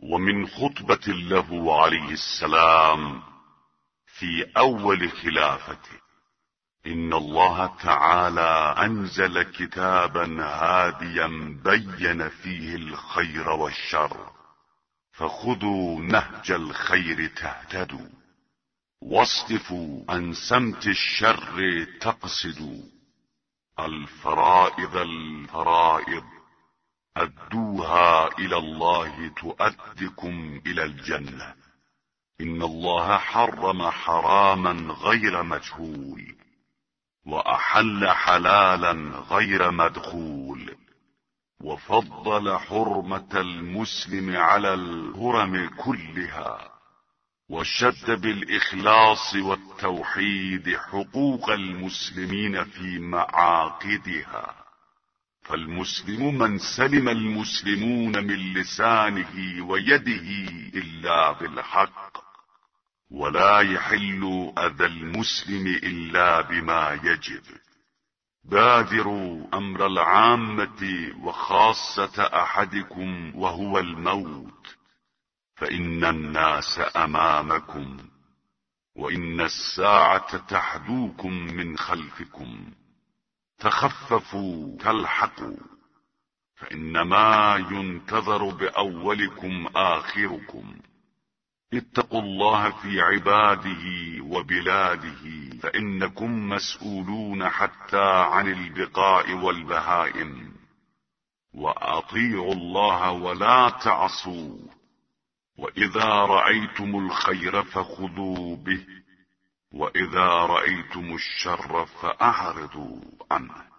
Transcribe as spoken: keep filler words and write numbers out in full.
ومن خطبة له عليه السلام في أول خلافته: إن الله تعالى أنزل كتابا هاديا بين فيه الخير والشر، فخذوا نهج الخير تهتدوا، واصدفوا عن سمت الشر تقصدوا. الفرائض الفرائض أدوها إلى الله تؤدكم إلى الجنة. إن الله حرم حراما غير مجهول، وأحل حلالا غير مدخول، وفضل حرمة المسلم على الهرم كلها، وشد بالإخلاص والتوحيد حقوق المسلمين في معاقدها. فالمسلم من سلم المسلمون من لسانه ويده إلا بالحق، ولا يحل أذى المسلم إلا بما يجب. بادروا أمر العامة وخاصة أحدكم وهو الموت، فإن الناس أمامكم، وإن الساعة تحدوكم من خلفكم. تخففوا تلحقوا، فإنما ينتظر بأولكم آخركم. اتقوا الله في عباده وبلاده، فإنكم مسؤولون حتى عن البقاء والبهائم. وأطيعوا الله ولا تعصوا، وإذا رأيتم الخير فخذوا به، وإذا رأيتم الشر فأعرضوا عنه.